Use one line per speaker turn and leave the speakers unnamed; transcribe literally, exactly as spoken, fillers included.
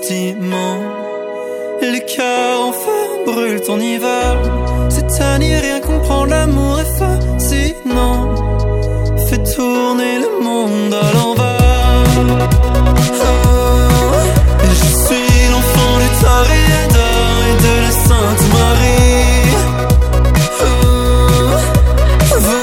sentiments. Les cœurs en feu brûlent ton hiver. C'est à n'y rien comprendre, l'amour est feu.